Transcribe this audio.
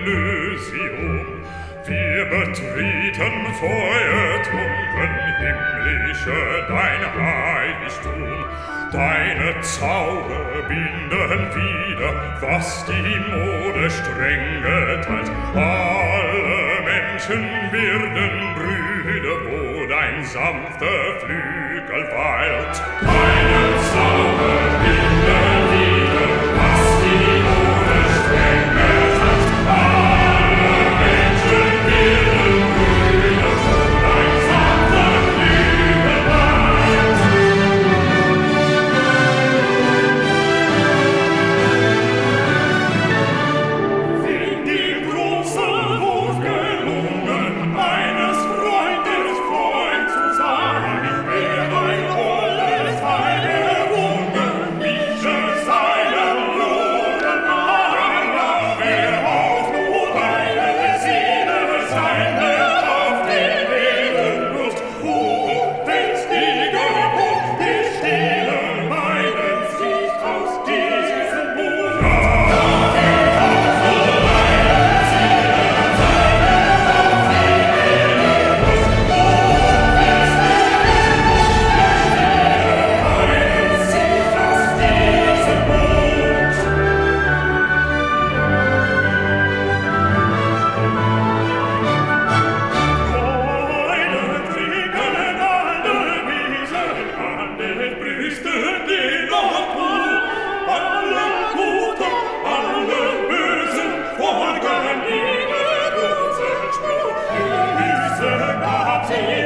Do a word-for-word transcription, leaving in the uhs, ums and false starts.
Elysium. Wir betreten feuertrunken himmlische dein Heiligtum. Deine Zauber binden wieder, was die Mode streng geteilt. Alle Menschen werden Brüder, wo dein sanfter Flügel weilt. Deine Zauber binden wieder, was die Mode streng geteilt. Alle Menschen werden Brüder, wo dein sanfter Flügel weilt. Find die große Wurf gelungen, eines Freundes Freund zu sein. Wer ein holdes Heil errungen, mische seinen Lohn ein. Wer auch nur eine Seele sein wird auf der Lust, oh, wenn's die Geburt, die Stille meinen sich aus diesem Buch. See